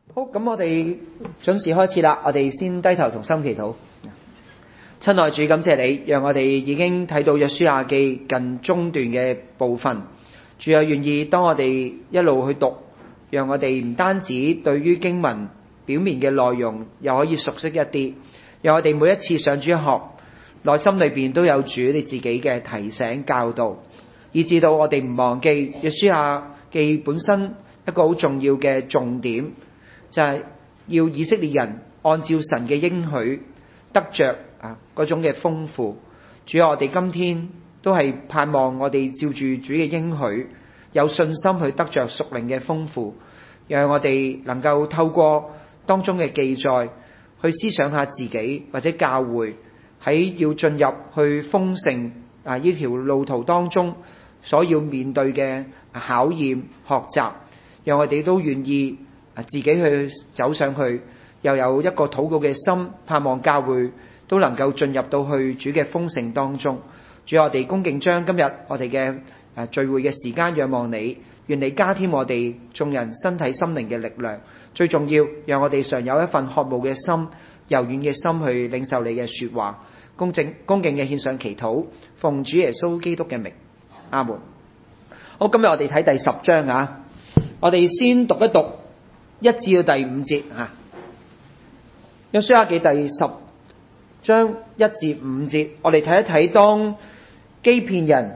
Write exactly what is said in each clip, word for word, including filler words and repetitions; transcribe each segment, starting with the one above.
好，咁我哋準時開始啦。我哋先低頭同心祈禱。親愛主，感謝你，讓我哋已經睇到約書亞記近中段嘅部分。主啊，願意當我哋一路去讀，讓我哋唔單止對於經文表面嘅內容又可以熟悉一啲，讓我哋每一次上主學，內心裏邊都有主你自己嘅提醒教導，以至到我哋唔忘記約書亞記本身一個好重要嘅重點，就係要以色列人按照神嘅應許得着啊嗰種嘅豐富。主啊，我哋今天都係盼望我哋照住主嘅應許，有信心去得着屬靈嘅豐富，讓我哋能夠透過當中嘅記載去思想下自己或者教會喺要進入去豐盛啊呢條路途當中所要面對嘅考驗學習，讓我哋都願意自己去走上去，又有一個禱告嘅心，盼望教會都能夠進入到去主嘅豐盛當中。主，我哋恭敬將今日我哋嘅誒聚會嘅時間仰望你，願你加添我哋眾人身體心靈嘅力量。最重要，讓我哋常有一份渴慕嘅心、柔軟嘅心去領受你嘅說話。恭敬恭敬嘅獻上祈禱，奉主耶穌基督嘅名，阿門。好，今日我哋睇第十章啊，我哋先讀一讀一至到第五節啊。約書亞記第十章一至五節，我哋睇一睇當基遍人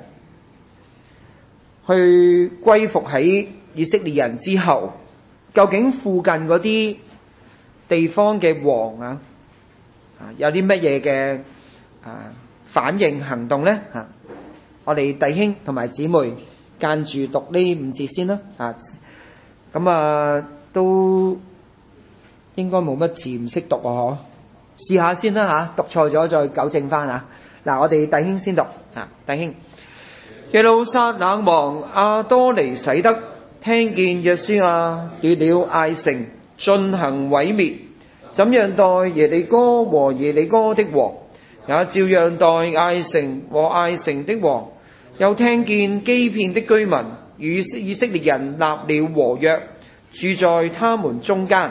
去歸服喺以色列人之後，究竟附近嗰啲地方嘅王啊，有啲乜嘢嘅啊反應行動呢？啊，我哋弟兄同埋姊妹間住讀呢五節先啦。啊，咁啊都應該冇乜字唔識讀啊，嗬，試下先啦吓，讀錯咗再糾正翻啊。嗱，我哋弟兄先讀啊，弟兄。耶路撒冷王亞多尼洗德聽見約書亞奪了艾城，進行毀滅，怎樣待耶利哥和耶利哥的王，也照樣待艾城和艾城的王。又聽見基遍的居民與以色列人立了和約，住在他們中間。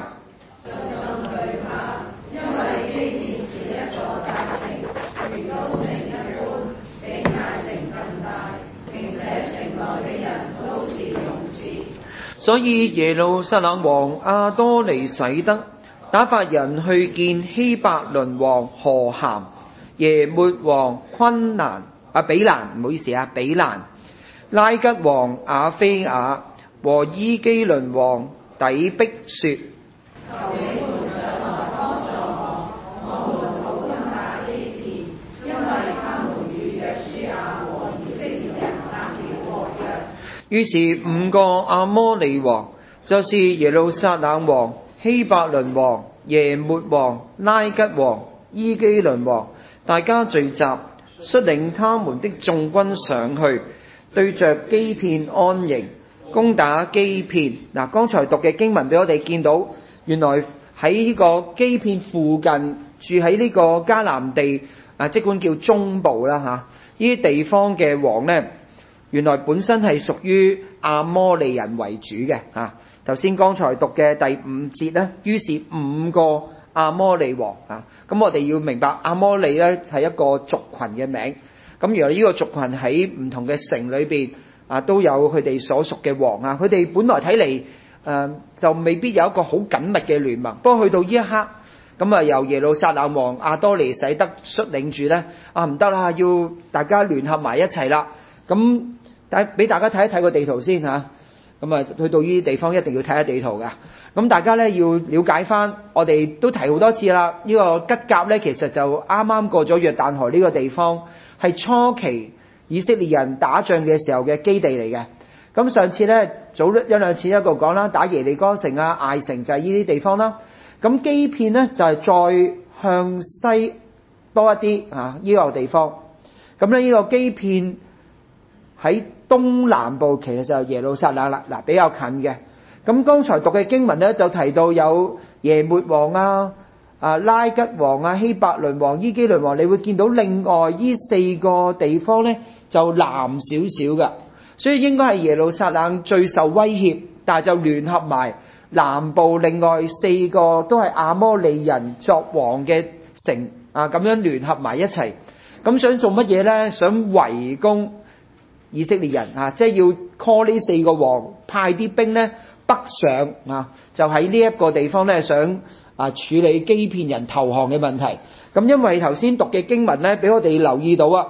所以耶路撒冷王亞多尼洗德打發人去見希伯倫王何咸、耶末王昆蘭啊比蘭，唔好意思啊比蘭、拉吉王亞菲亞和伊基倫王底璧說：於是五個亞摩利王，就是耶路撒冷王、希伯倫王、耶末王、拉吉王、伊基倫王，大家聚集，率領他們的眾軍上去，對着基遍安營，攻打基遍。嗱，剛才讀嘅經文俾我哋見到，原來喺呢個基遍附近住喺呢個迦南地啊，即管叫中部啦吓，呢啲地方嘅王呢，原來本身係屬於亞摩利人為主嘅嚇。頭先剛才讀嘅第五節呢，於是五個亞摩利王啊。咁我哋要明白亞摩利呢係一個族群嘅名。咁原來呢個族群喺唔同嘅城裏邊啊，都有佢哋所屬嘅王啊。佢哋本來睇嚟誒就未必有一個好緊密嘅聯盟。不過去到呢一刻，咁啊由耶路撒冷王亞多尼洗德率領住呢，啊唔得啦，要大家聯合埋一齊啦。咁但係俾大家睇一睇個地圖先嚇，咁啊去到呢啲地方一定要睇下地圖噶。咁大家咧要了解翻，我哋都提好多次啦。呢個吉甲咧其實就啱啱過咗約旦河呢個地方，係初期以色列人打仗嘅時候嘅基地嚟嘅。咁上次咧早一兩次一個講啦，打耶利哥城啊、艾城就係呢啲地方啦。咁基遍咧就係再向西多一啲啊呢個地方。咁咧呢個基遍喺東南部其實就係耶路撒冷啦，嗱比較近嘅。咁剛才讀嘅經文咧就提到有耶末王啊、啊拉吉王啊、希伯倫王、伊基倫王，你會見到另外呢四個地方咧就南少少嘅，所以應該係耶路撒冷最受威脅，但係就聯合埋南部另外四個都係亞摩利人作王嘅城啊，咁樣聯合埋一齊，咁想做乜嘢呢？想圍攻以色列人啊，即係要 call 呢四個王，派啲兵呢北上啊，就喺呢一個地方呢，想啊處理基遍人投降嘅問題。咁因為頭先讀嘅經文呢，俾我哋留意到啊，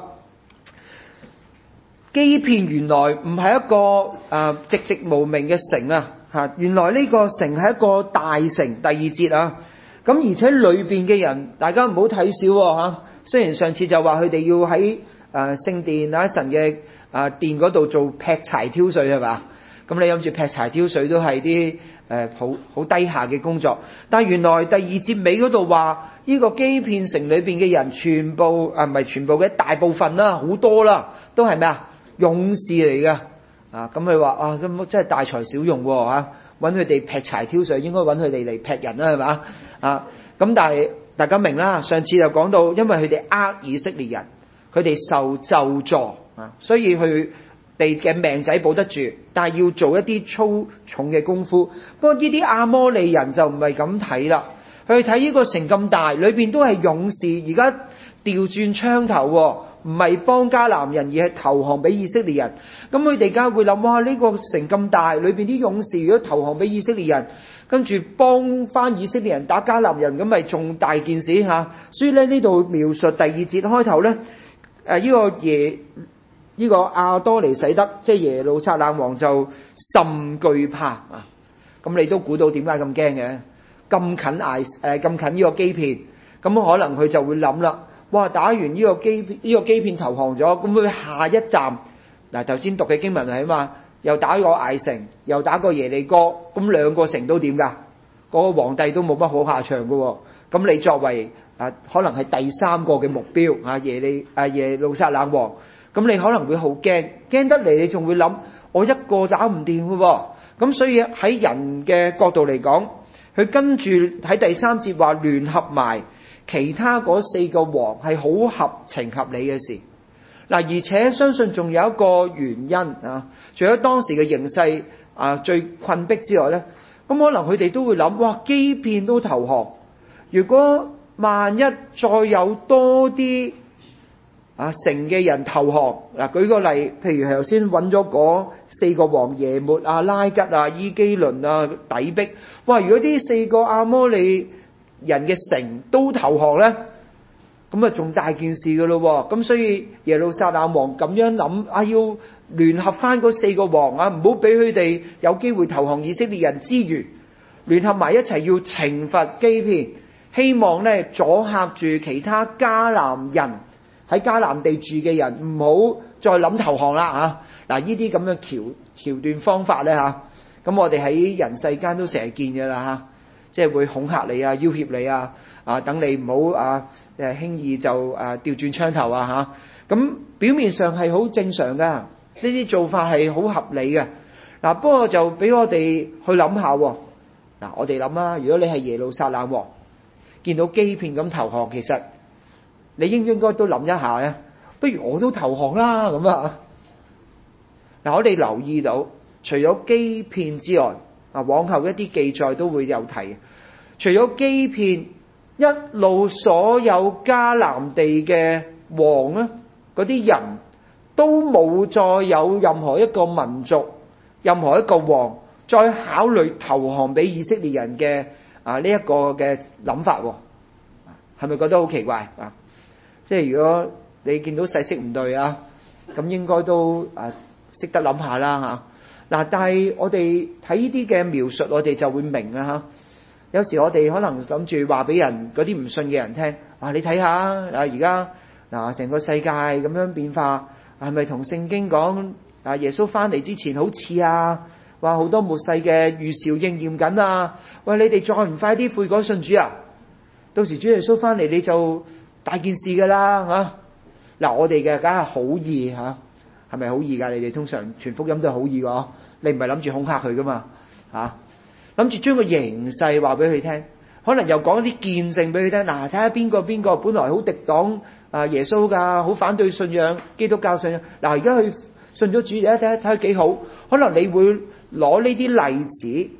基遍原來唔係一個啊寂寂無名嘅城啊，吓，原來呢個城係一個大城。第二節啊，咁而且裏邊嘅人，大家唔好睇小吓。雖然上次就話佢哋要喺誒聖殿啊神嘅啊殿嗰度做劈柴挑水係嘛，咁你諗住劈柴挑水都係啲誒好好低下嘅工作，但係原來第二節尾嗰度話呢個基遍城裏邊嘅人全部啊唔係全部嘅大部分啦，好多啦，都係咩啊？勇士嚟嘅啊！咁佢話啊，咁真係大材小用喎嚇，揾佢哋劈柴挑水，應該揾佢哋嚟劈人啦係嘛啊？咁但係大家明啦，上次就講到，因為佢哋呃以色列人，佢哋受咒詛啊，所以佢哋嘅命仔保得住，但係要做一啲粗重嘅功夫。不過呢啲亞摩利人就唔係咁睇啦，佢睇呢個城咁大，裏邊都係勇士，而家調轉槍頭喎。唔係幫迦南人，而係投降俾以色列人。咁佢哋梗係會諗，哇！呢個城咁大，裏邊啲勇士如果投降俾以色列人，跟住幫翻以色列人打迦南人，咁咪仲大件事吓。所以咧呢度描述第二節開頭咧，誒呢個耶呢個亞多尼洗德，即係耶路撒冷王就甚懼怕啊！咁你都估到點解咁驚嘅？咁近挨誒咁近呢個基遍，咁可能佢就會諗啦。哇！打完呢個基呢、這個基遍投降咗，咁佢下一站嗱，頭先讀嘅經文係嘛，又打個艾城，又打個耶利哥，咁兩個城都點㗎？嗰、那個皇帝都冇乜好下場㗎喎。咁你作為啊，可能係第三個嘅目標啊，耶利啊耶路撒冷王，咁你可能會好驚，驚得嚟你仲會諗，我一個打唔掂㗎喎。咁所以喺人嘅角度嚟講，佢跟住喺第三節話聯合埋其他嗰四個王係好合情合理嘅事嗱，而且相信仲有一個原因啊，除咗當時嘅形勢啊最困迫之外咧，咁可能佢哋都會諗，哇！基遍都投降，如果萬一再有多啲啊城嘅人投降嗱，舉個例，譬如係頭先揾咗嗰四個王耶末啊、拉吉啊、伊基倫啊、底壁，哇！如果呢四個亞摩利人嘅城都投降咧，咁啊仲大件事噶咯。咁所以耶路撒冷王咁樣諗啊，要聯合翻嗰四個王啊，唔好俾佢哋有機會投降以色列人之餘，聯合埋一齊要懲罰基遍，希望咧阻嚇住其他迦南人喺迦南地住嘅人，唔好再諗投降啦嚇。嗱，呢啲咁嘅橋橋段方法咧嚇，咁我哋喺人世間都成日見㗎啦嚇。即係會恐嚇你啊、要挾你啊，啊等你唔好啊誒輕易就啊調轉槍頭啊嚇。咁表面上係好正常噶，呢啲做法係好合理嘅。嗱，不過就俾我哋去諗下喎。嗱，我哋諗啦，如果你係耶路撒冷王，見到基遍咁投降，其實你應唔應該都諗一下咧？不如我都投降啦咁啊！嗱，我哋留意到，除咗基遍之外，啊，往後一啲記載都會有提，除咗基遍，一路所有迦南地嘅王咧，嗰啲人都冇再有任何一個民族、任何一個王再考慮投降俾以色列人嘅啊呢一個嘅諗法，係咪覺得好奇怪啊？即係如果你見到勢色唔對啊，咁應該都啊識得諗下啦嚇。嗱，但係我哋睇呢啲嘅描述，我哋就會明啦嚇。有時我哋可能諗住話俾人嗰啲唔信嘅人聽，啊你睇下啊，而家嗱成個世界咁樣變化，係咪同聖經講啊耶穌翻嚟之前好似啊？話好多末世嘅預兆應驗緊啊！喂，你哋再唔快啲悔改信主啊？到時主耶穌翻嚟你就大件事噶啦嚇。嗱，我哋嘅梗係好易嚇。係咪好易㗎？你哋通常傳福音都係好易㗎，你唔係諗住恐嚇佢㗎嘛？嚇，諗住將個形勢話俾佢聽，可能又講一啲見證俾佢聽。嗱，睇下邊個邊個本來好敵擋啊耶穌㗎，好反對信仰基督教信仰。嗱，而家佢信咗主，而家睇睇睇幾好。可能你會攞呢啲例子，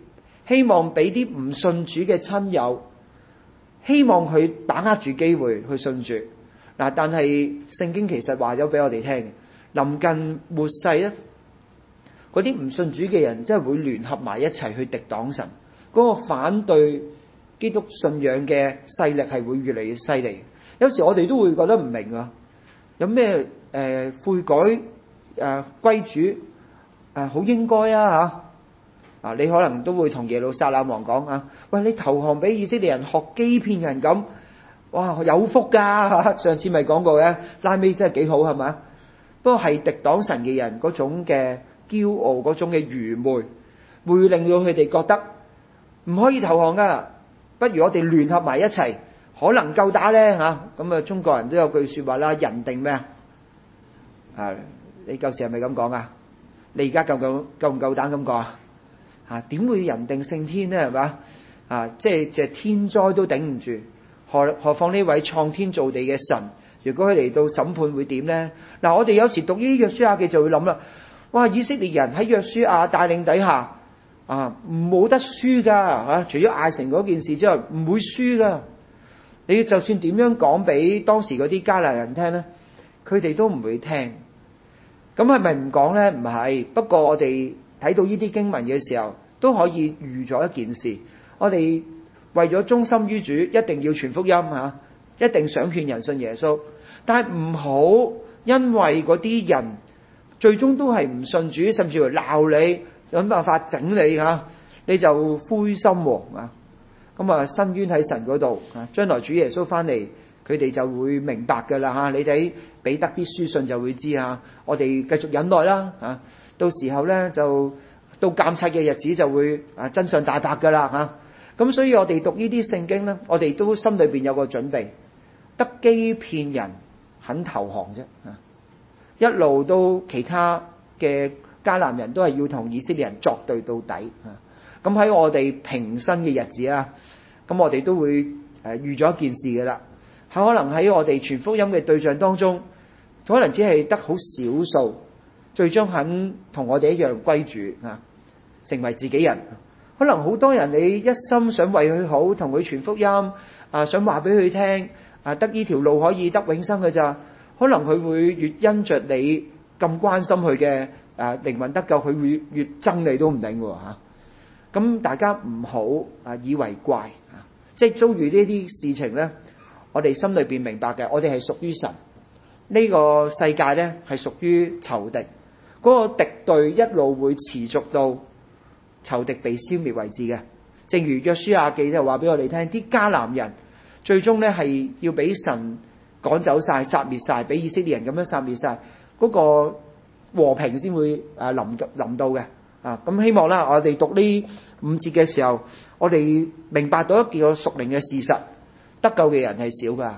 希望俾啲唔信主嘅親友，希望佢把握住機會去信主。嗱，但係聖經其實話咗俾我哋聽，臨近末世咧，嗰啲唔信主嘅人真係會聯合埋一齊去敵擋神，嗰個反對基督信仰嘅勢力係會越嚟越犀利。有時我哋都會覺得唔明啊，有咩誒悔改誒歸主誒好應該啊嚇啊！你可能都會同耶路撒冷王講啊，喂，你投降俾以色列人學欺騙人咁，哇有福㗎！上次咪講過嘅，拉尾真係幾好係咪？不過係敵擋神嘅人嗰種嘅驕傲，嗰種嘅愚昧，會令到佢哋覺得唔可以投降㗎，不如我哋聯合埋一齊，可能夠打咧嚇。咁啊，中國人都有句説話啦，人定咩啊？啊，你舊時係咪咁講啊？你而家夠夠夠唔夠膽咁講啊？啊，點會人定勝天呢？係嘛？啊，即係即係天災都頂唔住，何何況呢位創天造地嘅神？如果佢嚟到審判會點呢？嗱，我哋有時讀呢啲約書亞記就會諗啦，哇！以色列人喺約書亞帶領底下啊，冇得輸㗎嚇，除咗艾城嗰件事之外，唔會輸㗎。你就算點樣講俾當時嗰啲迦南人聽呢，佢哋都唔會聽。咁係咪唔講呢？唔係。不過我哋睇到呢啲經文嘅時候，都可以預咗一件事。我哋為咗忠心於主，一定要傳福音嚇，一定想勸人信耶穌。但係唔好因為嗰啲人最終都係唔信主，甚至乎鬧你，諗辦法整你嚇，你就灰心喎啊！咁啊，伸冤喺神嗰度啊，將來主耶穌翻嚟，佢哋就會明白㗎啦嚇。你睇彼得啲書信就會知嚇，我哋繼續忍耐啦嚇，到時候咧就到監察嘅日子就會啊真相大白㗎啦嚇。咁所以我哋讀呢啲聖經咧，我哋都心裏邊有個準備，得欺騙人肯投降啫啊！一路都其他嘅迦南人都係要同以色列人作對到底啊！咁喺我哋平生嘅日子啊，咁我哋都會誒預咗一件事嘅啦。係可能喺我哋傳福音嘅對象當中，可能只係得好少數，最終肯同我哋一樣歸主啊，成為自己人。可能好多人你一心想為佢好，同佢傳福音啊，想話俾佢聽啊，得呢條路可以得永生嘅咋？可能佢會越因着你咁關心佢嘅啊靈魂得救，佢會越憎你都唔定喎嚇。咁大家唔好啊以為怪啊，即係遭遇呢啲事情咧，我哋心裏邊明白嘅，我哋係屬於神，呢個世界咧係屬於仇敵，嗰個敵對一路會持續到仇敵被消滅為止嘅。正如約書亞記就話俾我哋聽，啲迦南人最終咧係要俾神趕走晒、殺滅晒，俾以色列人咁樣殺滅晒，嗰個和平先會誒臨臨到嘅。啊，咁希望啦，我哋讀呢五節嘅時候，我哋明白到一件個屬靈嘅事實，得救嘅人係少噶。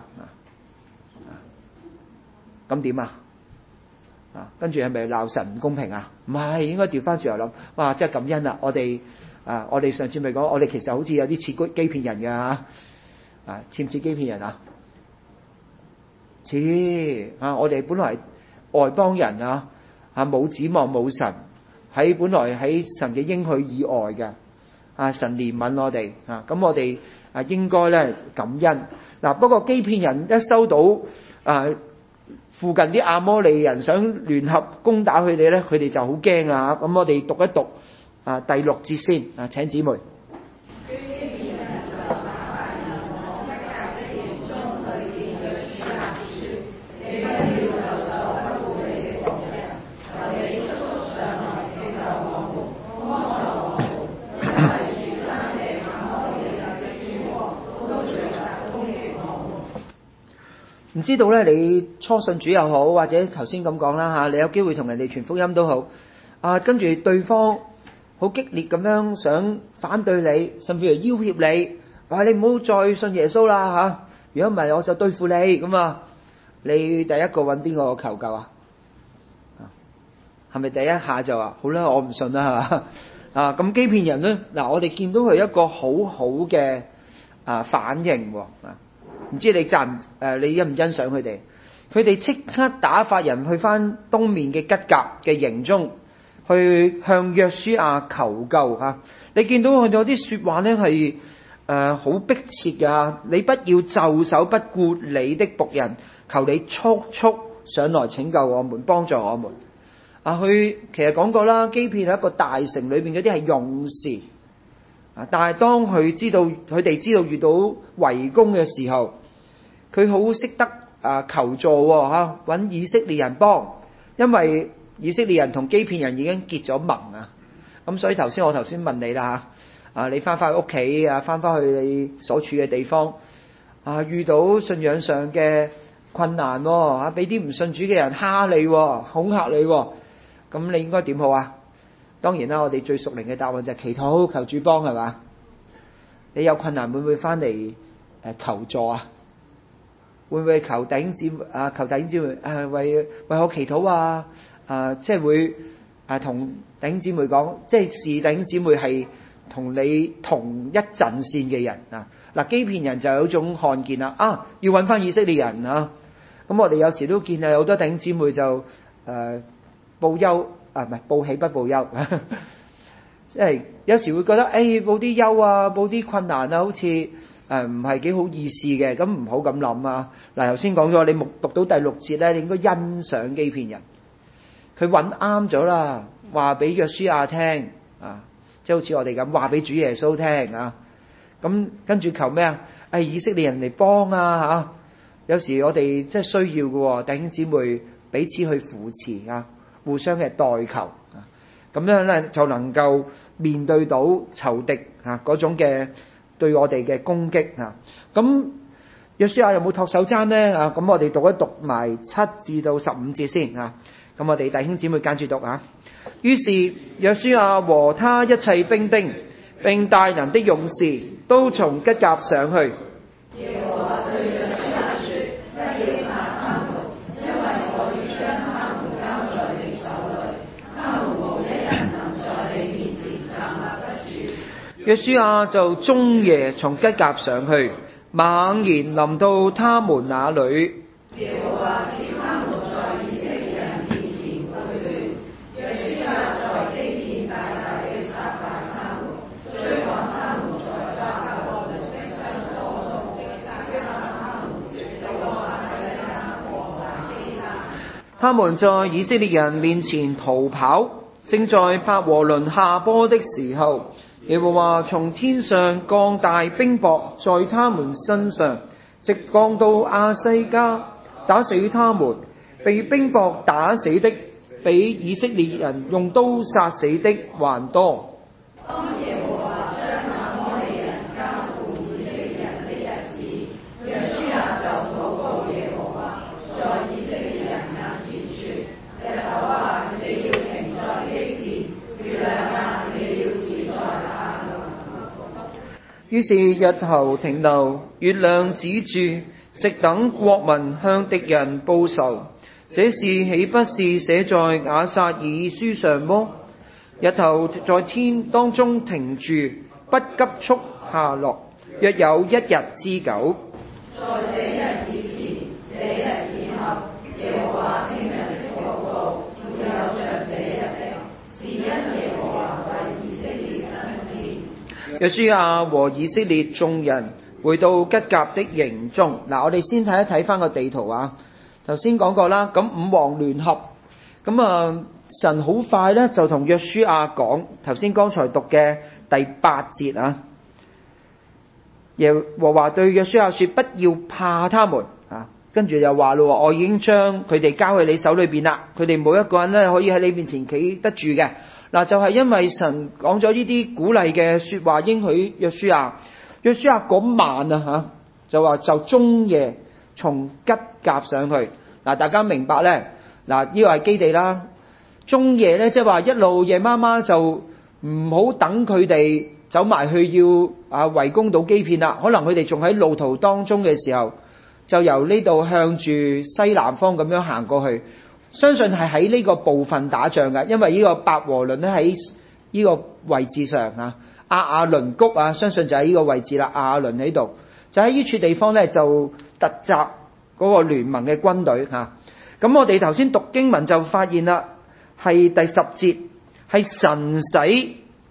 咁點啊？啊，跟住係咪鬧神唔公平啊？唔係，應該調翻轉頭諗，哇！真係感恩啦！我哋啊，我哋上次咪講，我哋其實好似有啲似欺騙人嘅嚇，啊，似唔似欺騙人啊？似啊！我哋本來係外邦人啊，啊冇指望冇神。喺本來喺神嘅應許以外嘅，啊神憐憫我哋啊，咁我哋啊應該咧感恩嗱。不過欺騙人一收到啊附近啲亞摩利人想聯合攻打佢哋咧，佢哋就好驚啊！咁我哋讀一讀啊第六節先啊，請姊妹。唔知道咧，你初信主又好，或者頭先咁講啦嚇，你有機會同人哋傳福音都好，啊跟住對方好激烈咁樣想反對你，甚至係要挾你，話你唔好再信耶穌啦嚇，如果唔係我就對付你咁啊！你第一個揾邊個求救啊？係咪第一下就話好啦，我唔信啦係嘛？啊咁欺騙人咧，嗱我哋見到佢一個好好嘅啊反應喎啊！唔知你讚誒？你欣唔欣賞佢哋？佢哋即刻打發人去翻東面嘅吉甲嘅營中，去向約書亞求救嚇。 你見到佢有啲說話咧係誒好迫切噶，你不要袖手不顧你的僕人，求你速速上來拯救我們，幫助我們。啊，佢其實講過啦，基遍係一個大城裏邊嗰啲係勇士啊，但係當佢知道佢哋知道遇到圍攻嘅時候，佢好識得啊求助吓，揾以色列人幫，因為以色列人同基遍人已經結咗盟啊。咁所以頭先我頭先問你啦吓，啊你翻返去屋企啊，翻返去你所處嘅地方啊，遇到信仰上嘅困難吓，俾啲唔信主嘅人蝦你、恐嚇你。咁你應該點好啊？當然啦，我哋最屬靈嘅答案就係祈禱，求主幫，係嘛？你有困難會唔會翻嚟誒求助啊？會唔會求弟兄姊妹啊？求弟兄姊妹誒為為我祈禱啊？啊，即係會啊同弟兄姊妹講，即係視弟兄姊妹係同你同一陣線嘅人啊。嗱，基遍人就有一種看見啦，啊要揾翻以色列人啊。咁我哋有時都見啊，好多弟兄姊妹就誒。呃報憂啊，唔係報喜不報憂，即係有時會覺得誒、哎、報啲憂啊，報啲困難啊，好似誒唔係幾好意思嘅，咁唔好咁諗啊。嗱，頭先講咗，你目讀到第六節咧，你應該欣賞基遍人，佢揾啱咗啦，話俾約書亞聽啊，即係好似我哋咁話俾主耶穌聽啊。咁跟住求咩啊？誒以色列人嚟幫啊嚇！有時我哋即係需要嘅，弟兄姊妹彼此去扶持啊。互相嘅代求啊，咁樣咧就能夠面對到仇敵啊嗰種嘅對我哋嘅攻擊啊。咁約書亞有冇托手踭咧啊？咁我哋讀一讀埋七至到十五節先啊。咁我哋弟兄姊妹跟住讀啊。於是約書亞和他一切兵丁並大能的勇士都從吉甲上去。約書亞就終夜從吉甲上去，猛然臨到他們那裏。耶和華使他們在以色列人面前潰亂。約書亞在基遍大大地殺敗他們，追趕他們在巴伯倫的山坡中擊殺他們，直到亞西加和亞基拉。他們在以色列人面前逃跑，正在伯和倫下坡的時候，耶和華從天上降大冰雹在他們身上，直降到亞西加，打死他們。被冰雹打死的，比以色列人用刀殺死的還多。當耶和華將亞摩利人交付以色列人的日子，約書亞就禱告耶和華，在以色列人面前說：日頭啊，你要停在基遍；月亮啊，你要止在亞倫。於是日頭停留，月亮止住，直等國民向敵人報仇。這事豈不是寫在亞撒爾書上麼？日頭在天當中停住，不急速下落，約有一日之久。在這日以前，這日以後，耶和華聽人的禱告，沒有像這日的，是因耶和華為以色列爭戰。約書亞和以色列眾人回到吉甲的營中。嗱，我哋先睇一睇翻個地圖啊。頭先講過啦，咁五王聯合，咁啊神好快咧就同約書亞講，頭先剛才讀嘅第八節啊，耶和華對約書亞說：不要怕他們啊，跟住又話咯，我已經將佢哋交喺你手裏邊啦，佢哋冇一個人咧可以喺你面前企得住嘅。嗱，就係因為神講咗呢啲鼓勵嘅說話，應許約書亞，約書亞嗰晚啊吓，就話就中夜從吉甲上去。嗱，大家明白咧？嗱，呢個係基地啦。中夜咧，即係話一路夜媽媽就唔好等佢哋走埋去要啊圍攻到基遍啦。可能佢哋仲喺路途當中嘅時候，就由呢度向住西南方咁樣行過去。相信係喺呢個部分打仗嘅，因為呢個伯和倫咧喺呢個位置上啊，亞雅倫谷啊，相信就喺呢個位置啦。亞雅倫喺度，就喺呢處地方咧就突襲嗰個聯盟嘅軍隊吓。咁我哋頭先讀經文就發現啦，係第十節係神使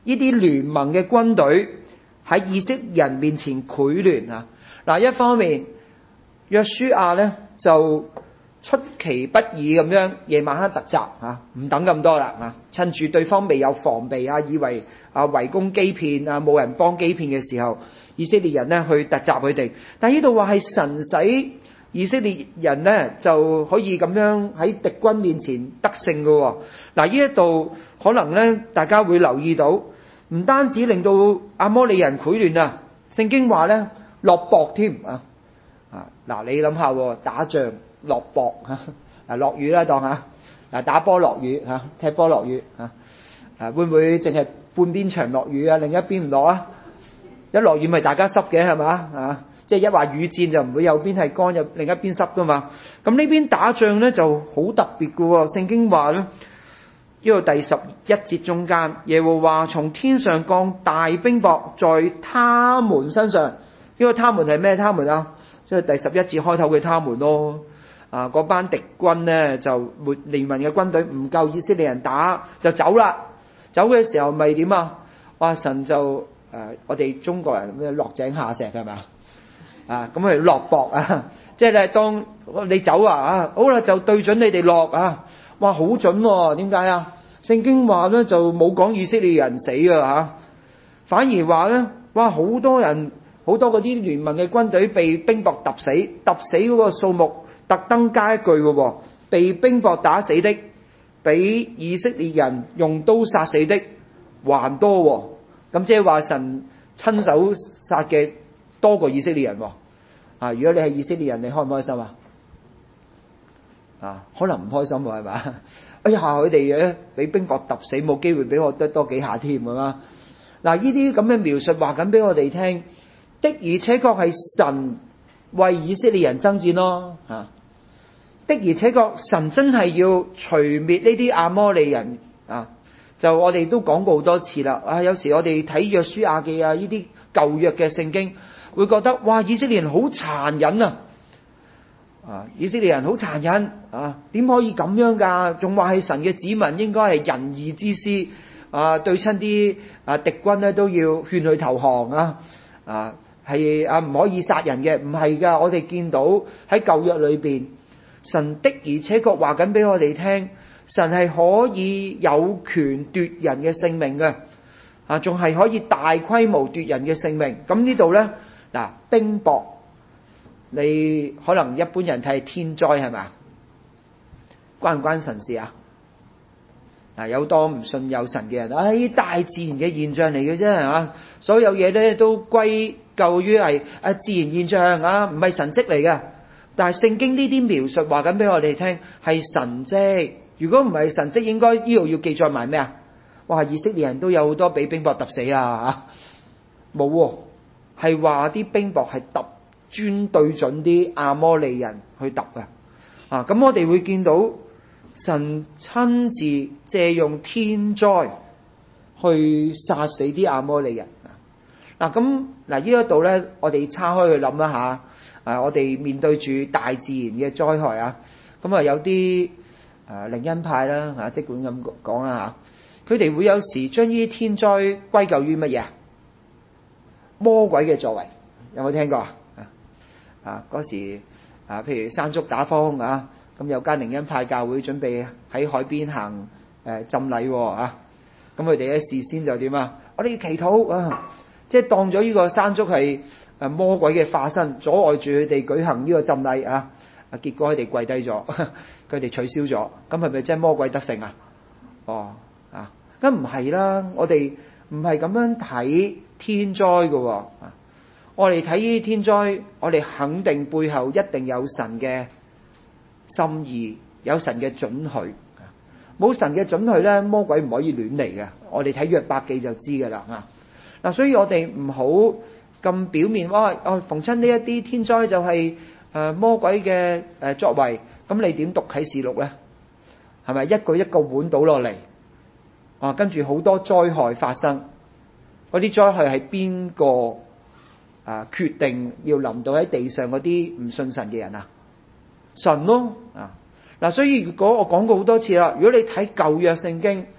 呢啲聯盟嘅軍隊喺以色列人面前潰亂啊！嗱，一方面約書亞咧就出其不意咁樣夜晚黑突襲啊，唔等咁多啦啊！趁住對方未有防備啊，以為啊圍攻基遍啊冇人幫基遍嘅時候，以色列人咧去突襲佢哋。但係呢度話係神使以色列人咧就可以咁樣喺敵軍面前得勝嘅。嗱，呢一度可能咧大家會留意到，唔單止令到亞摩利人潰亂啊，聖經話咧落雹添啊！啊嗱，你諗下打仗落雹嚇，啊落雨啦當下，嗱打波落雨嚇，踢波落雨嚇，啊會唔會淨係半邊場落雨啊？另一邊唔落啊？一落雨咪大家濕嘅係嘛啊？即係一話雨戰就唔會右邊係乾，又另一邊濕噶嘛。咁呢邊打仗咧就好特別嘅喎。聖經話咧，呢個第十一節中間，耶和華從天上降大冰雹在他們身上。呢個他們係咩他們啊？即係第十一節開頭嘅他們咯。啊，嗰班敵軍咧就沒聯盟嘅軍隊唔夠以色列人打，就走啦。走嘅時候咪點啊？哇！神就誒、呃，我哋中國人咩落井下石係咪？啊，咁係落雹啊！即係咧，當你走啊，啊，好啦，就對準你哋落啊！哇，好準喎！點解啊？聖經話咧就冇講以色列人死啊嚇，反而話咧，哇，好多人好多嗰啲聯盟嘅軍隊被冰雹揼死，揼死嗰個數目特登加一句嘅喎，被冰雹打死的，比以色列人用刀殺死的還多喎。咁即係話神親手殺嘅多過以色列人喎。啊，如果你係以色列人，你開唔開心啊？啊，可能唔開心喎，係嘛？哎呀，佢哋嘅俾冰雹揼死，冇機會俾我得多幾下添㗎嘛。嗱，呢啲咁嘅描述話緊俾我哋聽，的而且確係神為以色列人爭戰咯。啊，的而且確神真係要除滅呢啲亞摩利人啊。就我哋都講過好多次啦。啊，有時我哋睇約書亞記啊，呢啲舊約嘅聖經，會覺得哇，以色列人好殘忍啊！啊，以色列人好殘忍啊！點可以咁樣㗎？仲話係神嘅子民應該係仁義之師啊！對親啲啊敵軍咧都要勸佢投降啊！啊，係啊，唔可以殺人嘅，唔係㗎。我哋見到喺舊約裏邊，神的而且確話緊俾我哋聽，神係可以有權奪人嘅性命嘅啊，仲係可以大規模奪人嘅性命。咁呢度咧嗱，冰雹。你可能一般人睇係天災係咪？關唔關神事啊？嗱，有多唔信有神嘅人，唉，大自然嘅現象嚟嘅啫，係嘛？所有嘢咧都歸咎於係啊自然現象啊，唔係神蹟嚟嘅。但係聖經呢啲描述話緊俾我哋聽係神蹟。如果唔係神蹟，應該呢度要記載埋咩啊？哇！以色列人都有好多俾冰雹揼死啊嚇，冇喎，係話啲冰雹係揼。專對準啲亞摩利人去揼嘅啊！咁我哋會見到神親自借用天災去殺死啲亞摩利人啊！嗱咁嗱呢一度咧，我哋岔開去諗一下啊！我哋面對住大自然嘅災害啊，咁啊有啲啊靈恩派啦嚇，即管咁講啦嚇，佢哋會有時將呢啲天災歸咎於乜嘢？魔鬼嘅作為，有冇聽過啊？啊！嗰時啊，譬如山竹打風啊，咁有間靈恩派教會準備喺海邊行誒、呃、浸禮喎啊！咁佢哋咧事先就點啊？我哋要祈禱啊！即係當咗呢個山竹係誒魔鬼嘅化身，阻礙住佢哋舉行呢個浸禮啊！啊，結果佢哋跪低咗，佢哋取消咗，咁係咪真係魔鬼得勝啊？哦啊，咁唔係啦，我哋唔係咁樣睇天災㗎喎啊！我哋睇呢啲天災，我哋肯定背後一定有神嘅心意，有神嘅准許。冇神嘅准許咧，魔鬼唔可以亂嚟嘅。我哋睇約伯記就知噶啦啊！嗱，所以我哋唔好咁表面，哇！哦，逢親呢一啲天災就係誒魔鬼嘅誒作為，咁你點讀啟示錄咧？係咪一個一個碗倒落嚟？啊，跟住好多災害發生，嗰啲災害係邊個？啊！決定要臨到喺地上嗰啲唔信神嘅人啊，神咯啊！嗱，所以如果我講過好多次啦，如果你睇舊約聖經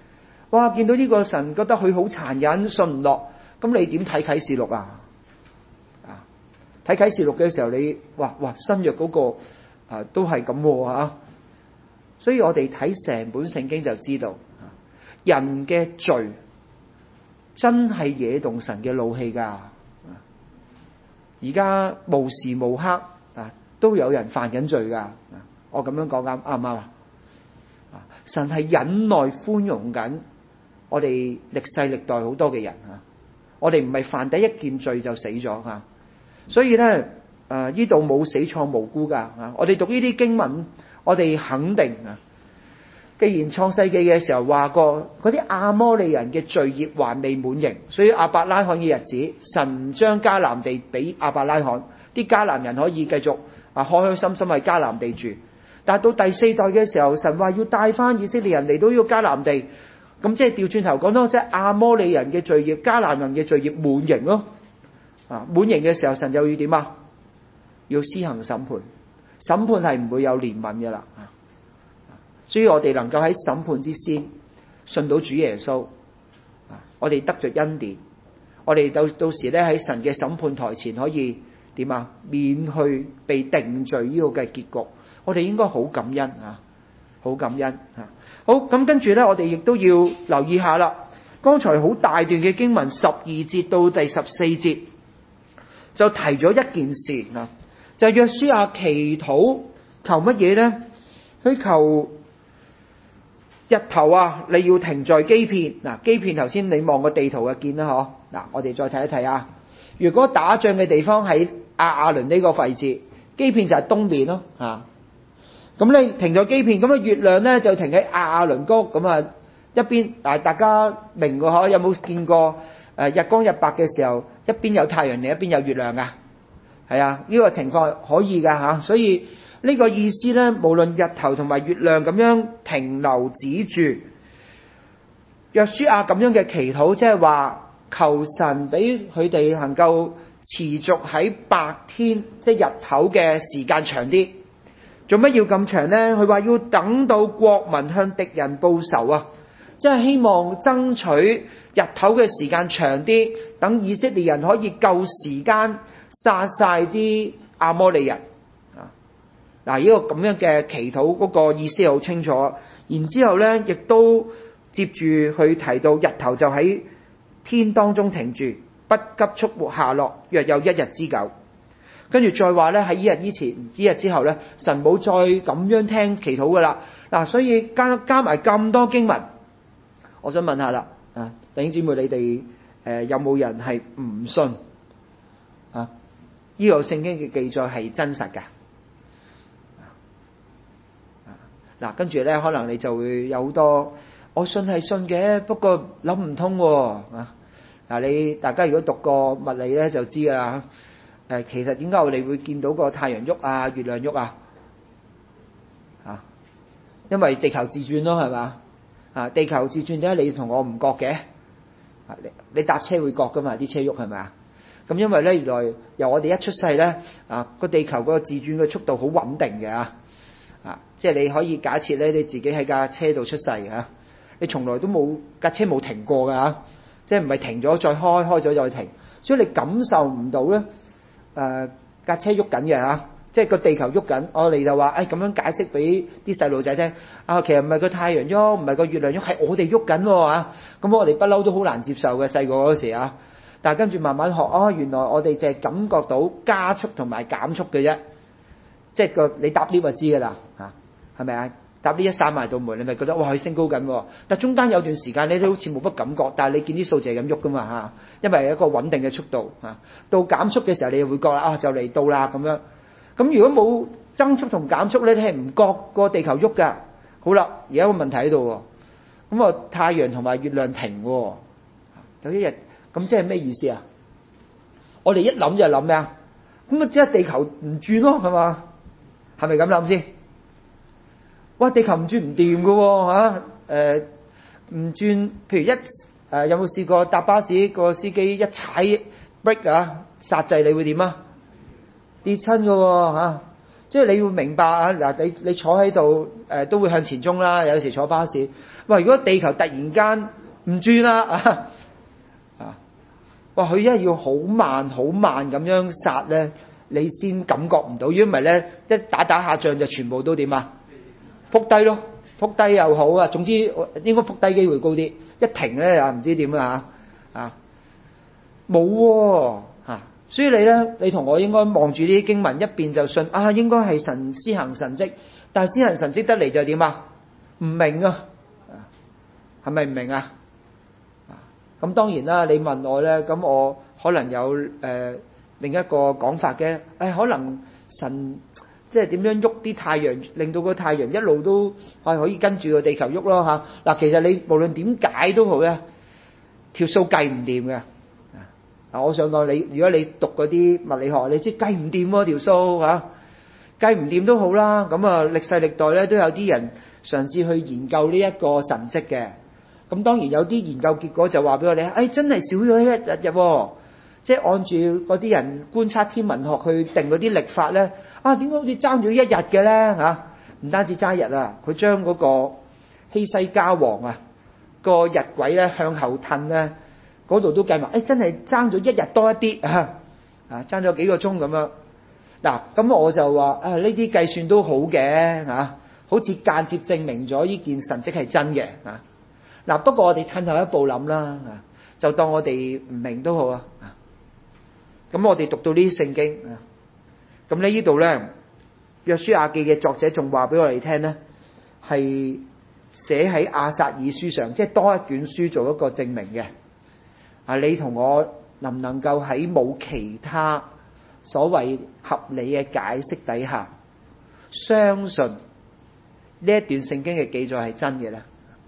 哇！見到呢個神覺得佢好殘忍，信唔落，咁你點睇啟示錄啊？啊，睇啟示錄嘅時候，你哇哇新約嗰個啊都係咁吓，所以我哋睇成本聖經就知道，人嘅罪真係惹動神嘅怒氣噶。而家無時無刻啊都有人犯緊罪噶。我咁樣講啱啱唔啱啊？神係忍耐寬容緊我哋歷世歷代好多嘅人啊！我哋唔係犯第一件罪就死咗吓，所以咧誒呢度冇死錯無辜噶啊！我哋讀呢啲經文，我哋肯定啊，既然創世紀嘅時候話過嗰啲亞摩利人嘅罪孽還未滿盈，所以亞伯拉罕嘅日子，神將迦南地俾亞伯拉罕，啲迦南人可以繼續啊開開心心喺迦南地住。但係到第四代嘅時候，神話要帶翻以色列人嚟到呢個迦南地，咁即係調轉頭講咯，即係亞摩利人嘅罪孽、迦南人嘅罪孽滿盈咯。啊，滿盈嘅時候，神又要點啊？要施行審判，審判係唔會有憐憫嘅啦。所以我哋能夠喺審判之先信到主耶穌，我哋得着恩典，我哋到到時咧喺神嘅審判台前可以點啊？免去被定罪呢個嘅結局。我哋應該好感恩啊，好感恩啊！好，咁跟住咧，我哋亦都要留意下啦。剛才好大段嘅經文，十二節到第十四節就提咗一件事啊，就係約書亞祈禱求乜嘢咧？佢求日頭啊，你要停在基遍嗱，基遍頭先你望個地圖就見啦，嗬嗱，我哋再睇一睇啊。如果打仗嘅地方喺亞亞倫呢個位置，基遍就係東面咯啊。咁你停咗基遍，咁啊月亮咧就停喺亞倫谷，咁啊一邊，但係大家明個嗬？有冇見過誒日光日白嘅時候，一邊有太陽，另一邊有月亮噶？係啊，呢個情況可以噶吓，所以呢個意思咧，無論日頭同埋月亮咁樣停留止住，約書亞咁樣嘅祈禱，即係話求神俾佢哋能夠持續喺白天，即係日頭嘅時間長啲。做乜要咁長呢？佢話要等到國民向敵人報仇啊！即係希望爭取日頭嘅時間長啲，等以色列人可以夠時間殺晒啲亞摩利人啊！嗱，呢個咁樣嘅祈禱嗰個意思好清楚。然之後呢，亦都接住去提到日頭就喺天當中停住，不急速下落，約有一日之久。跟住再話咧，喺呢日以前、呢日之後咧，神冇再咁樣聽祈禱噶啦。嗱，所以加加埋咁多經文，我想問下啦，啊，弟兄姊妹，你哋誒、呃、有冇人係唔信啊？呢、這個聖經嘅記載係真實噶。嗱、啊，跟住咧，可能你就會有好多，我信係信嘅，不過諗唔通喎。啊，嗱，你大家如果讀過物理咧，就知噶啦。誒，其實點解我哋會見到個太陽喐啊、月亮喐啊？啊，因為地球自轉咯，係嘛？啊，地球自轉點解你同我唔覺嘅？啊，你你搭車會覺噶嘛？啲車喐係咪啊？咁因為咧，原來由我哋一出世咧，啊個地球個自轉嘅速度好穩定嘅啊！啊，即係你可以假設咧，你自己喺架車度出世嘅，你從來都冇架車冇停過㗎嚇，即係唔係停咗再開，開咗再停，所以你感受唔到咧。誒、呃、架車喐緊嘅嚇，即係個地球喐緊，我哋就話誒咁樣解釋俾啲細路仔聽。啊，其實唔係個太陽喐，唔係個月亮喐，係我哋喐緊喎嚇。咁我哋不嬲都好難接受嘅，細個嗰時啊。但係跟住慢慢學，哦，原來我哋淨係感覺到加速同埋減速嘅啫。即係個你搭 lift 就知㗎啦嚇，係咪啊？搭 lift 一閂埋道門，你咪覺得哇佢升高緊喎。但係中間有段時間你都好似冇乜感覺，但係你見啲數字係咁喐㗎嘛嚇。因為係一個穩定嘅速度啊，到減速嘅時候你就會覺得啊就嚟到啦咁樣。咁如果冇增速同減速咧，你係唔覺個地球喐㗎。好啦，而家個問題喺度喎。咁啊太陽同埋月亮停喎，有一日咁即係咩意思啊？我哋一諗就係諗咩啊？咁啊即係地球唔轉咯，係嘛？係咪咁諗先？哇！地球唔轉唔掂㗎喎嚇，誒唔轉，譬如一。誒、呃、有冇試過搭巴士個司機一踩 brake 啊剎掣，你會點啊？跌親㗎喎嚇！ 即係你要明白啊！嗱，你你坐喺度誒都會向前衝啦，有時坐巴士。喂，如果地球突然間唔轉啦啊啊！哇，佢一係要好慢好慢咁樣剎咧，你先感覺唔到。如果唔係咧，一打打下仗就全部都點啊？撲低咯，撲低又好啊。總之應該撲低機會高啲。一停咧啊，唔知點啊啊！冇喎嚇，所以你咧，你同我應該望住呢啲經文，一邊就信啊，應該係神施行神蹟，但係施行神蹟得嚟就點啊？唔明啊，係咪唔明啊？咁當然啦，你問我咧，咁我可能有誒、呃、另一個講法嘅，誒、哎、可能神即係點樣喐啲太陽，令到個太陽一路都係可以跟住個地球喐咯嚇。嗱，其實你無論點解都好咧，條數計唔掂嘅。嗱，我想講你，如果你讀嗰啲物理學，你知計唔掂喎條數嚇，計唔掂都好啦。咁啊，歷世歷代咧都有啲人嘗試去研究呢一個神蹟嘅。咁當然有啲研究結果就話俾我哋，誒、哎、真係少咗一日日喎，即係按住嗰啲人觀察天文學去定嗰啲曆法咧，啊點解好似爭咗一日嘅咧嚇？唔單止爭一日啊，佢將嗰個希西家王啊個日晷咧向後褪咧，嗰度都計埋，誒、哎、真係爭咗一日多一啲啊，啊爭咗幾個鐘咁樣。嗱，咁我就話啊，呢啲計算都好嘅嚇，好似間接證明咗呢件神蹟係真嘅啊。嗱，不過我哋褪後一步諗啦，就當我哋唔明都好啊。咁我哋讀到呢啲聖經，咁呢呢度咧，約書亞記嘅作者仲話俾我哋聽咧，係寫喺亞撒爾書上，即係多一卷書做一個證明嘅。啊，你同我能唔能夠喺冇其他所謂合理嘅解釋底下，相信呢一段聖經嘅記載係真嘅咧？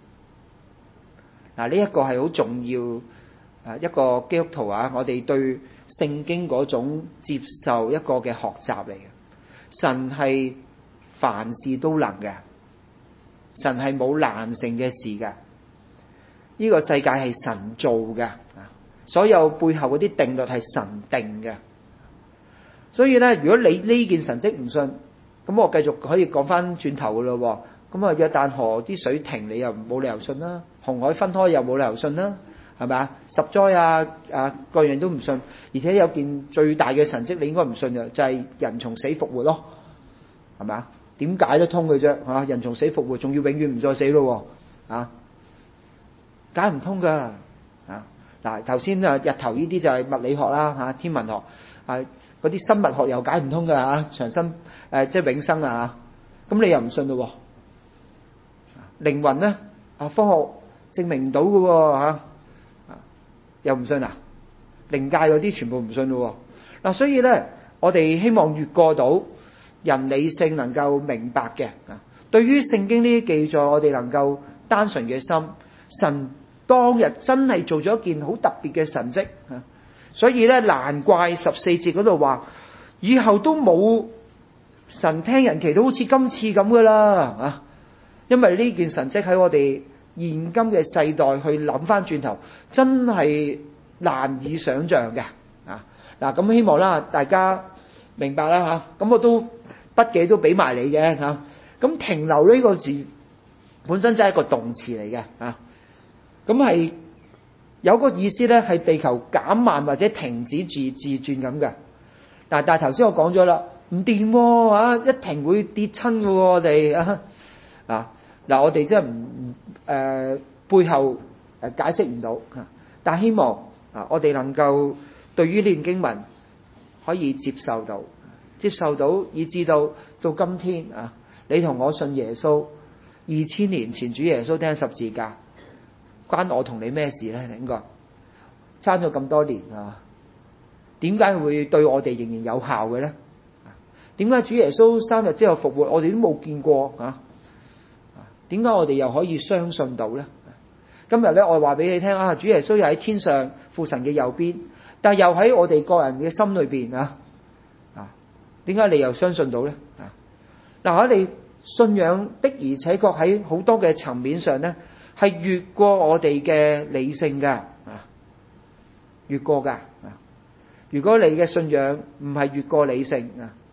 嗱，呢一個係好重要啊！一個基督徒啊，我哋對聖經嗰種接受一個嘅學習嚟嘅。神係凡事都能嘅，神係冇難成嘅事嘅。呢個世界係神做嘅，所有背後嗰啲定律係神定嘅。所以咧，如果你呢件神蹟唔信，咁我繼續可以講翻轉頭噶咯。咁啊，約旦河啲水停，你又冇理由信啦；紅海分開又冇理由信啦，係咪啊？十災啊啊，各樣都唔信，而且有件最大嘅神蹟，你應該唔信嘅，就係人從死復活咯，係咪啊？點解得通嘅啫？嚇，人從死復活，仲要永遠唔再死咯？啊，解唔通㗎啊！嗱，頭先啊，日頭呢啲就係物理學啦，嚇，天文學啊，嗰啲生物學又解唔通㗎嚇，長生誒即係永生啊，咁你又唔信咯？靈魂咧啊，科學證明唔到嘅喎嚇，又唔信啊？靈界嗰啲全部唔信咯喎。嗱，所以咧，我哋希望越過到人理性能夠明白嘅啊，對於聖經呢啲記載，我哋能夠單純嘅心，神當日真係做咗一件好特別嘅神蹟啊，所以咧難怪十四節嗰度話，以後都冇神聽人祈禱好似今次咁噶啦啊！因為呢件神蹟喺我哋現今嘅世代去諗翻轉頭，真係難以想像嘅啊！嗱，咁希望啦，大家明白啦嚇。咁我都筆記都俾埋你嘅嚇。咁停留呢個字本身真係一個動詞嚟嘅啊。咁係有個意思咧，係地球減慢或者停止自自轉咁嘅。嗱，但係頭先我講咗啦，唔掂喎，一停會跌親嘅喎，我哋啊啊！嗱，我哋真係唔誒背後誒解釋唔到嚇，但係希望啊，我哋能夠對於呢段經文可以接受到，接受到以至到到今天啊，你同我信耶穌二千年前主耶穌釘十字架，關我同你咩事咧？應該爭咗咁多年啊，點解會對我哋仍然有效嘅咧？點解主耶穌三日之後復活，我哋都冇見過啊？點解我哋又可以相信到咧？今日咧，我話俾你聽啊，主耶穌又喺天上父神嘅右邊，但係又喺我哋個人嘅心裏邊啊啊！點解你又相信到咧？啊嗱，我哋信仰的而且確喺好多嘅層面上咧，係越過我哋嘅理性噶啊，越過噶啊！如果你嘅信仰唔係越過理性啊，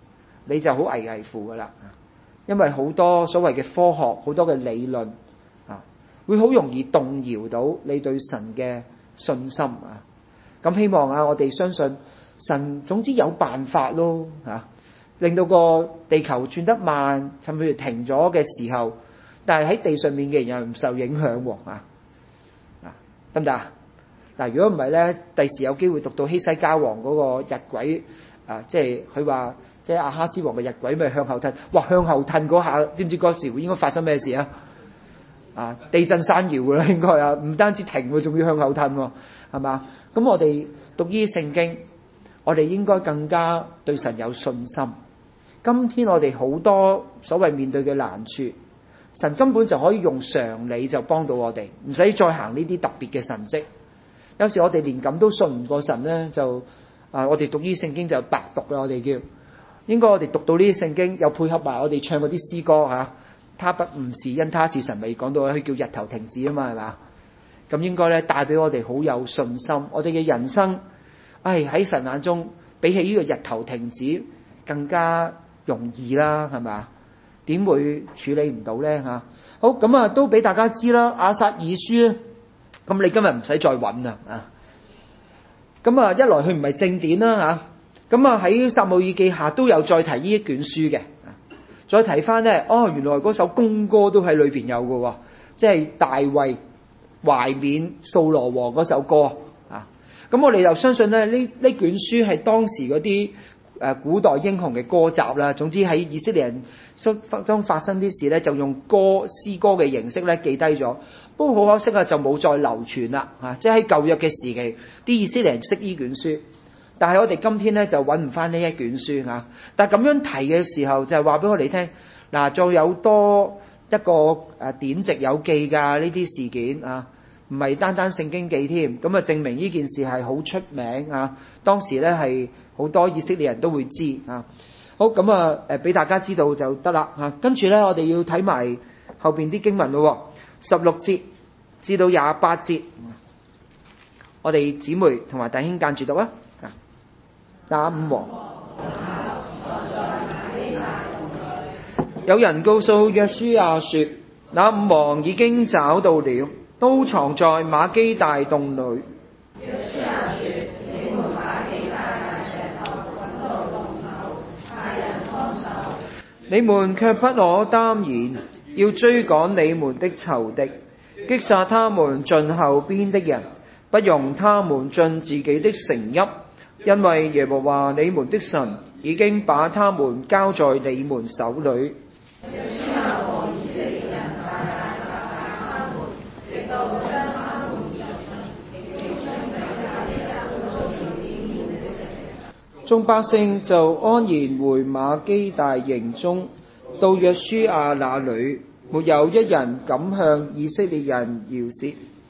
你就好危危乎噶啦，因為好多所謂嘅科學，好多嘅理論啊，會好容易動搖到你對神嘅信心啊。咁希望啊，我哋相信神總之有辦法咯啊，令到個地球轉得慢，甚至停咗嘅時候，但係喺地上面嘅人又唔受影響喎啊，啊得唔得啊？嗱，如果唔係咧，第時有機會讀到希西家王嗰個日晷啊，即係佢話即係亞哈斯王嘅日晷咪向後褪，哇向後褪嗰下，知唔知嗰時應該發生咩事啊？啊地震山搖㗎啦，應該啊，唔單止停喎，仲要向後褪喎，係嘛？咁我哋讀呢啲聖經，我哋應該更加對神有信心。今天我哋好多所謂面對嘅難處，神根本就可以用常理就幫到我哋，唔使再行呢啲特別嘅神蹟。有時我哋連咁都信唔過神咧，就啊，我哋讀呢啲聖經就白讀啦。我哋叫應該我哋讀到呢啲聖經，又配合埋我哋唱嗰啲詩歌嚇。他不誤事，因他是神，未講到佢叫日頭停止啊嘛，係嘛？咁應該咧帶俾我哋好有信心。我哋嘅人生，唉喺神眼中比起呢個日頭停止更加容易啦，係嘛？點會處理唔到咧嚇？好咁啊，都俾大家知啦。亞撒珥書咧。咁你今日唔使再揾啦啊！咁啊，一來佢唔係正典啦嚇，咁啊喺撒母耳記下都有再提呢一卷書嘅，再提翻咧，哦原來嗰首公歌都喺裏邊有嘅喎，即係大衛懷緬掃羅王嗰首歌啊！咁我哋又相信咧，呢呢卷書係當時嗰啲誒古代英雄嘅歌集啦。總之喺以色列人中發生啲事咧，就用歌詩歌嘅形式咧記低咗。不過好可惜啊，就冇再流傳啦嚇！即係喺舊約嘅時期，啲以色列人識呢卷書，但係我哋今天咧就揾唔翻呢一卷書嚇。但係咁樣提嘅時候，就係話俾我哋聽，嗱，仲有多一個誒典籍有記㗎呢啲事件啊，唔係單單聖經記添。咁啊，證明呢件事係好出名啊！當時咧係好多以色列人都會知啊。好咁啊，誒俾大家知道就得啦嚇。跟住咧，我哋要睇埋後邊啲經文咯。十六節至到廿八節，我哋姊妹同埋弟兄間住讀啊！那五王，有人告訴約書亞說，那五王已經找到了，都藏在瑪基大洞裏。約書亞說，你們把幾塊大石頭滾到洞口，派人看守。你們卻不可耽延，要追趕你們的仇敵，擊殺他們盡後邊的人，不容他們進自己的城邑，因為耶和華你們的神已經把他們交在你們手裏。眾百姓就安然回瑪基大營中，到約書亞那裏，沒有一人敢向以色列人搖舌。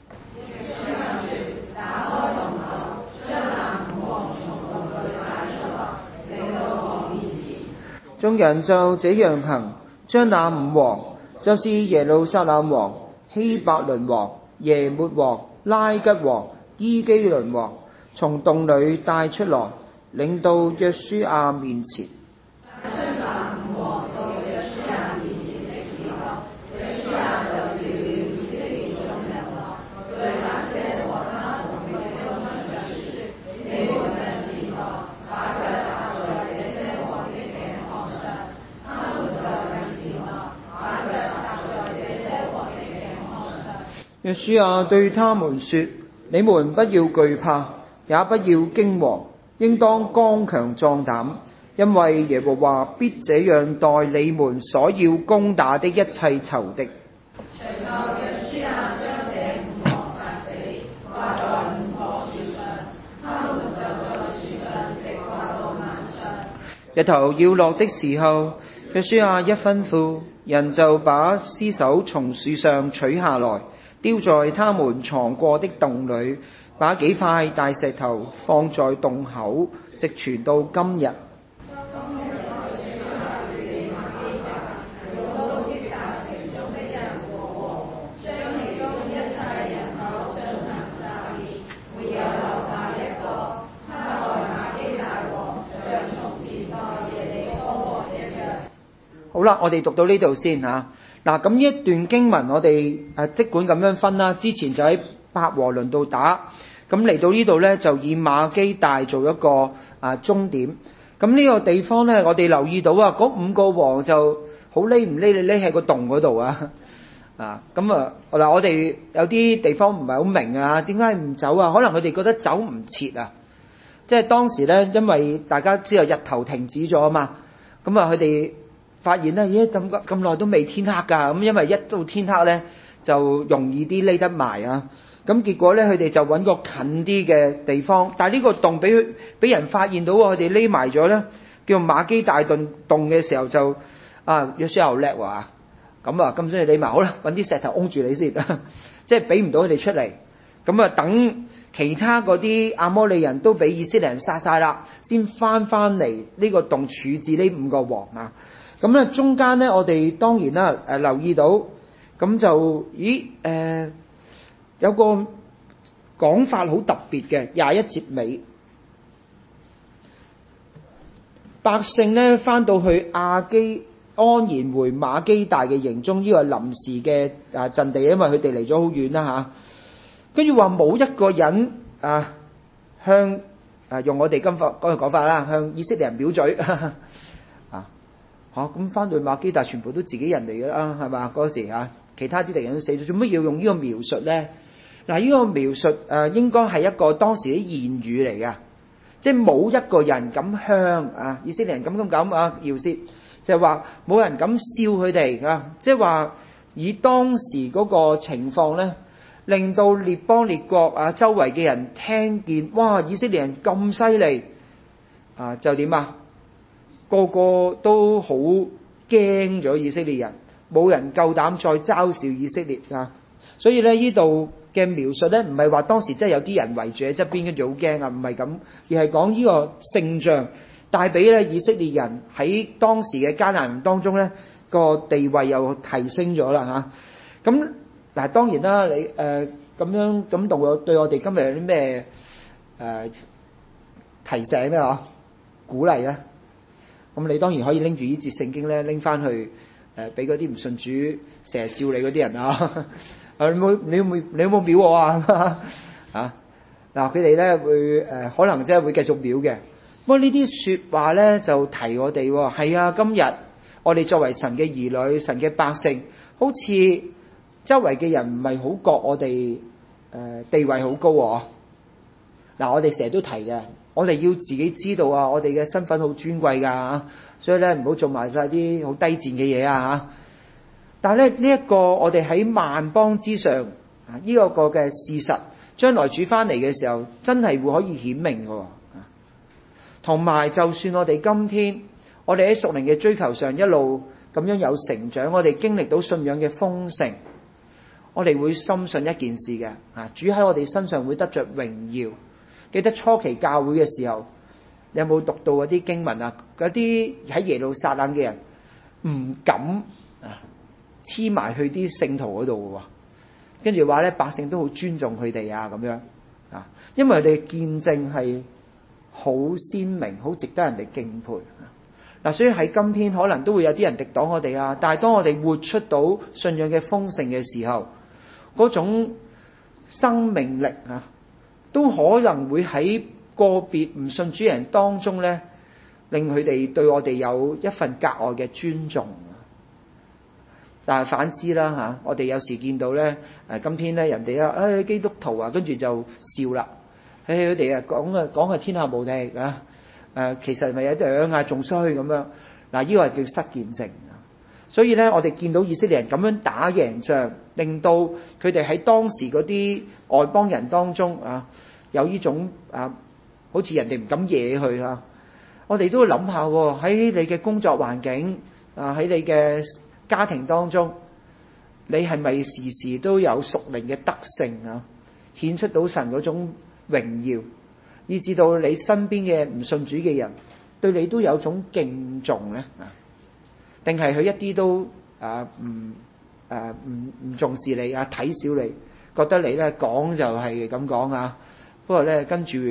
眾人就這樣行，將那五王，就是耶路撒冷王、希伯倫王、耶末王、拉吉王、伊基倫王，從洞裏帶出來，領到約書亞面前。約書亞對他們說：你們不要懼怕，也不要驚惶，應當剛強壯膽，因為耶和華必這樣待你們所要攻打的一切仇敵。日頭要落的時候，約書亞一吩咐，人就把屍首從樹上取下來，丟在他們藏過的洞裏，把幾塊大石頭放在洞口，直傳到今日。 啦，我哋讀到呢度先嚇。嗱，咁呢一段經文我哋誒即管咁樣分啦。之前就喺伯和崙度打，咁嚟到呢度咧就以馬基大做一個啊終點。咁呢個地方咧，我哋留意到啊，嗰五個王就好匿唔匿，你匿喺個洞嗰度啊。啊，咁啊嗱，我哋有啲地方唔係好明啊，點解唔走啊？可能佢哋覺得走唔切啊。即係當時咧，因為大家知道日頭停止咗啊嘛，咁啊佢哋發現咧，咦咁咁耐都未天黑㗎，咁因為一到天黑咧就容易啲匿得埋啊。咁結果咧，佢哋就揾個近啲嘅地方，但係呢個洞俾佢俾人發現到喎，佢哋匿埋咗咧，叫馬基大頓洞嘅時候就啊約書亞好叻喎，咁啊咁所以匿埋好啦，揾啲石頭擁住你先，即係俾唔到佢哋出嚟，咁啊等其他嗰啲亞摩利人都俾以色列人殺晒啦，先翻翻嚟呢個洞處置呢五個王啊。咁咧中間咧，我哋當然啦誒留意到，咁就咦誒。呃有個講法好特別嘅，廿一節尾，百姓咧翻到去亞基安然回馬基大嘅營中，呢個係臨時嘅啊陣地，因為佢哋離咗好遠啦嚇。跟住話冇一個人啊向啊用我哋今法嗰個講法啦，向以色列人表嘴啊嚇。咁翻到去馬基大，全部都自己人嚟㗎啦，係嘛嗰時啊？其他啲敵人都死咗，做乜要用呢個描述咧？嗱，呢個描述誒應該係一個當時啲言語嚟㗎，即係冇一個人敢向啊以色列人咁咁咁啊搖舌，就係話冇人敢笑佢哋啊，即係話以當時嗰個情況咧，令到列邦列國啊周圍嘅人聽見，哇！以色列人咁犀利啊，就點啊？個個都好驚咗以色列人，冇人夠膽再嘲笑以色列啊！所以咧呢度嘅描述咧，唔係話當時真係有啲人圍住喺側邊，跟住好驚啊，唔係咁，而係講呢個聖像帶俾咧以色列人喺當時嘅艱難當中咧個地位又提升咗啦嚇。咁嗱當然啦，你誒咁樣咁對我對我哋今日有啲咩誒提醒咧嗬？鼓勵咧？咁你當然可以拎住呢節聖經咧，拎翻去誒俾嗰啲唔信主成日笑你嗰啲人啊！啊！你冇你冇你有冇秒我啊？啊！嗱，佢哋咧會誒可能真係會繼續秒嘅。不過呢啲説話咧就提我哋喎，係啊！今日我哋作為神嘅兒女、神嘅百姓，好似周圍嘅人唔係好覺我哋誒地位好高喎。嗱，我哋成日都提嘅，我哋要自己知道啊，我哋嘅身份好尊貴㗎，所以咧唔好做埋晒啲好低賤嘅嘢啊嚇！但係咧呢一個我哋喺萬邦之上啊，呢一個嘅事實，將來主翻嚟嘅時候，真係會可以顯明嘅。同埋，就算我哋今天，我哋喺屬靈嘅追求上一路咁樣有成長，我哋經歷到信仰嘅豐盛，我哋會深信一件事嘅啊，主喺我哋身上會得着榮耀。記得初期教會嘅時候，你有冇讀到嗰啲經文啊？嗰啲喺耶路撒冷嘅人唔敢啊黐埋去啲聖徒嗰度嘅喎，跟住話咧百姓都好尊重佢哋啊咁樣啊，因為佢哋見證係好鮮明，好值得人哋敬佩嗱。所以喺今天可能都會有啲人敵擋我哋啊，但係當我哋活出到信仰嘅豐盛嘅時候，嗰種生命力啊，都可能會喺個別唔信主人當中咧，令佢哋對我哋有一份格外嘅尊重。但係反之啦嚇，我哋有時見到咧誒，今天咧人哋啊，誒基督徒啊，跟住就笑啦，誒佢哋啊講啊講係天下無敵啊，誒其實咪有啲樣啊仲衰咁樣嗱，呢個係叫失見證。所以咧，我哋見到以色列人咁樣打贏仗，令到佢哋喺當時嗰啲外邦人當中啊，有呢種啊，好似人哋唔敢惹佢啊。我哋都會諗下喎，喺你嘅工作環境啊，喺你嘅家庭當中，你係咪時時都有屬靈嘅德性啊，顯出到神嗰種榮耀，以至到你身邊嘅唔信主嘅人對你都有種敬重咧啊？定係佢一啲都啊唔誒唔唔重視你啊，睇小你，覺得你咧講就係咁講啊，不過咧跟住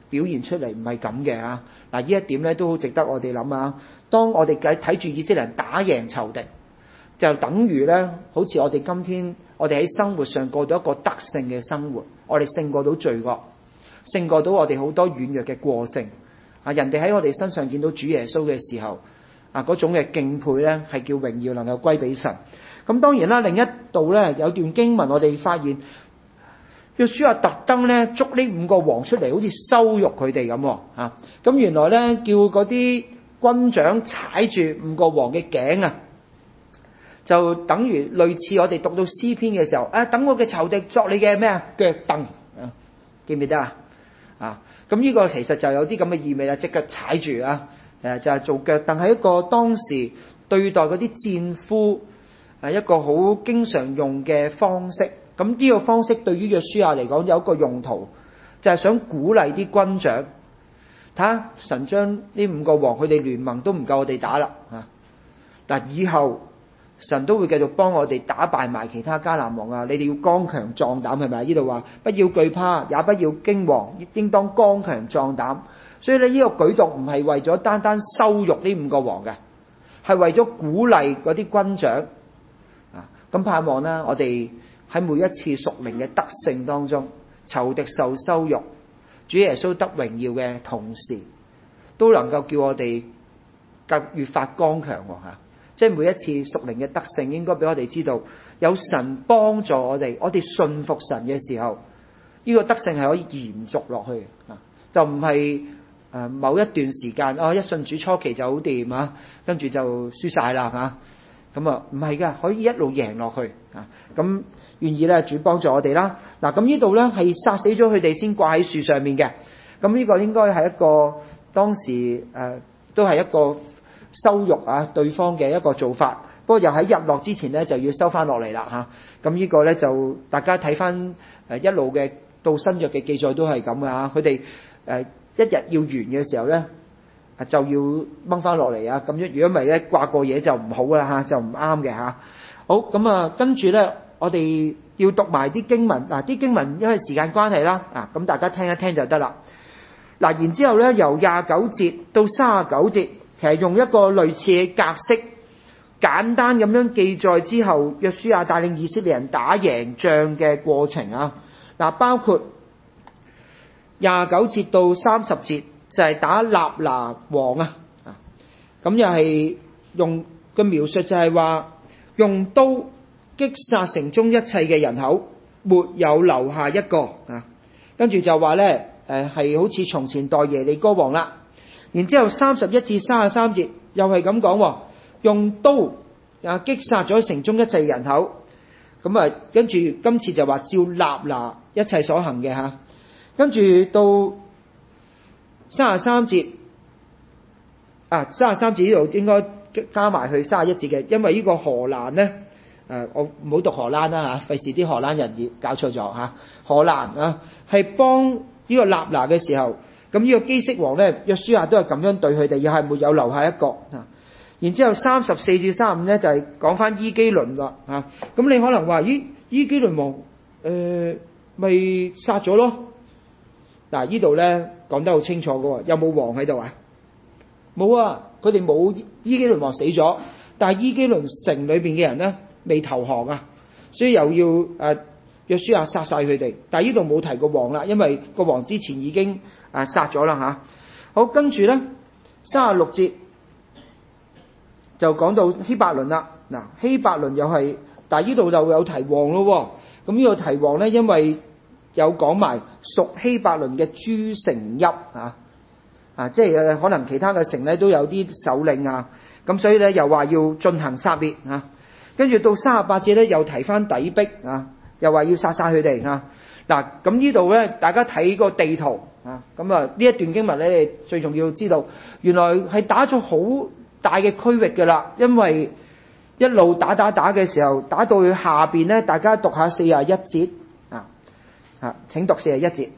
表現出嚟唔係咁嘅嚇。嗱，呢一點咧都好值得我哋諗啊。當我哋睇住以色列人打贏仇敵，就等於咧好似我哋今天我哋喺生活上過到一個得勝嘅生活，我哋勝過到罪惡，勝過到我哋好多軟弱嘅過性啊！人哋喺我哋身上見到主耶穌嘅時候啊，嗰種嘅敬佩咧係叫榮耀能夠歸俾神。咁當然啦，另一度咧有段經文我哋發現約書亞特登咧捉呢五個王出嚟，好似羞辱佢哋咁啊！咁原來咧叫嗰啲軍長踩住五個王嘅頸啊，就等於類似我哋讀到詩篇嘅時候，啊，等我嘅仇敵作你嘅咩啊腳凳啊，記唔記得啊？啊，咁呢個其實就有啲咁嘅意味啦，隻腳踩住啊，誒就係做腳凳，係一個當時對待嗰啲戰俘係一個好經常用嘅方式。咁呢個方式對於約書亞嚟講有一個用途，就係想鼓勵啲軍長，睇下神將呢五個王佢哋聯盟都唔夠我哋打啦啊！嗱，以後神都會繼續幫我哋打敗埋其他迦南王啊！你哋要剛強壯膽，係咪？呢度話不要懼怕，也不要驚惶，應當剛強壯膽。所以咧，呢個舉動唔係為咗單單羞辱呢五個王嘅，係為咗鼓勵嗰啲軍長啊！咁盼望啦，我哋喺每一次屬靈嘅得勝當中，仇敵受羞辱，主耶穌得榮耀嘅同時，都能夠叫我哋更越發剛強吓。即係每一次屬靈嘅得勝，應該俾我哋知道有神幫助我哋，我哋信服神嘅時候，呢個得勝係可以延續落去啊！就唔係誒某一段時間哦，一信主初期就好掂啊，跟住就輸晒啦吓，咁啊唔係噶，可以一路贏落去啊！咁願意咧主幫助我哋啦。嗱，咁呢度咧係殺死咗佢哋先掛喺樹上面嘅，咁呢個應該係一個當時誒、呃、都係一個羞辱啊對方嘅一個做法。不過又喺日落之前咧就要收翻落嚟啦吓。咁呢個咧就大家睇翻誒一路嘅到新約嘅記載都係咁噶。佢哋誒一日要完嘅時候咧就要掹翻落嚟啊。咁樣如果唔係咧掛過嘢就唔好啦吓，就唔啱嘅吓。好，咁啊跟住咧我哋要讀埋啲經文嗱，啲經文因為時間關係啦啊，咁大家聽一聽就得啦。嗱，然之後咧由廿九節到三十九節，其實用一個類似嘅格式，簡單咁樣記載之後，約書亞帶領以色列人打贏仗嘅過程啊。嗱，包括廿九節到三十節就係打納拿王啊，咁又係用個描述就係話用刀擊殺城中一切嘅人口，沒有留下一個啊。跟住就話咧，誒係好似從前代耶利哥王啦。然之後三十一至三十三節又係咁講，用刀啊擊殺咗城中一切人口。咁啊，跟住今次就話照納拿一切所行嘅吓。跟住到三十三節啊，三十三節呢度應該加埋去三十一節嘅，因為呢個荷蘭咧。誒、呃，我唔好讀荷蘭啦嚇，費事啲荷蘭人要搞錯咗嚇。荷蘭啊，係幫呢個納拿嘅時候，咁呢個基色王咧，約書亞都係咁樣對佢哋，又係沒有留下一個啊。然之後三十四至三十五咧，就係講翻伊基倫啦嚇。咁你可能話，咦，伊基倫王誒咪殺咗咯？嗱，呢度咧講得好清楚嘅喎，有冇王喺度啊？冇啊，佢哋冇。伊基倫王死咗，但係伊基倫城裏邊嘅人咧，未投降啊，所以又要誒約書亞殺晒佢哋。但係呢度冇提過王啦，因為個王之前已經誒殺咗啦吓。好，跟住咧三十六節就講到希伯倫啦。嗱，希伯倫又係，但係呢度就有提王咯。咁呢個提王咧，因為有講埋屬希伯倫嘅諸城邑啊，啊，即係可能其他嘅城咧都有啲首領啊，咁所以咧又話要進行殺滅啊。跟住到三十八節咧，又提翻底壁啊，又話要殺晒佢哋啊。嗱，咁呢度咧，大家睇個地圖啊，咁啊呢一段經文咧，最重要知道，原來係打咗好大嘅區域噶啦，因為一路打打打嘅時候，打到去下邊咧，大家讀下四十一節啊，啊，請讀四十一節。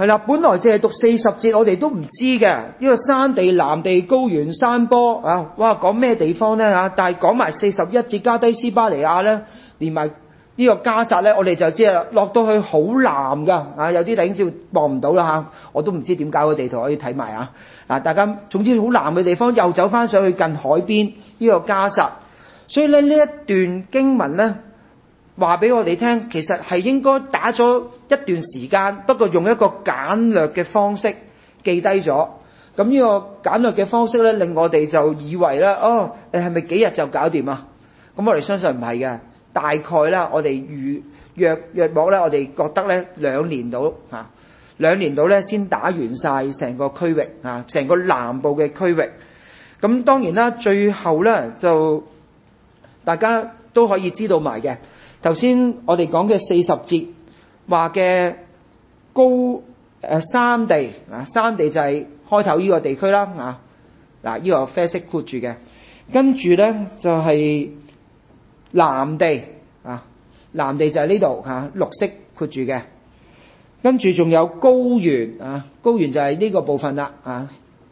係啦，本來淨係讀四十節，我哋都唔知嘅。呢個山地、南地、高原、山坡啊，哇，講咩地方咧嚇？但係講埋四十一節加低斯巴尼亞咧，連埋呢個加薩咧，我哋就知啦。落到去好南噶啊，有啲地方望唔到啦嚇，我都唔知點解個地圖可以睇埋啊。嗱，大家總之好南嘅地方，又走翻上去近海邊呢個加薩，所以咧呢一段經文咧，話俾我哋聽，其實係應該打咗一段時間，不過用一個簡略嘅方式記低咗。咁呢個簡略嘅方式咧，令我哋就以為咧，哦，誒係咪幾日就搞掂啊？咁我哋相信唔係嘅，大概咧，我哋預約約莫咧，我哋覺得咧兩年到嚇，兩年到咧先打完晒成個區域啊，成個南部嘅區域。咁當然啦，最後咧就大家都可以知道埋嘅。頭先我哋講嘅四十節話嘅高誒山地啊，山地就係開頭呢個地區啦啊，嗱呢個啡色括住嘅，跟住咧就係南地啊，南地就係呢度嚇，綠色括住嘅，跟住仲有高原啊，高原就係呢個部分啦啊，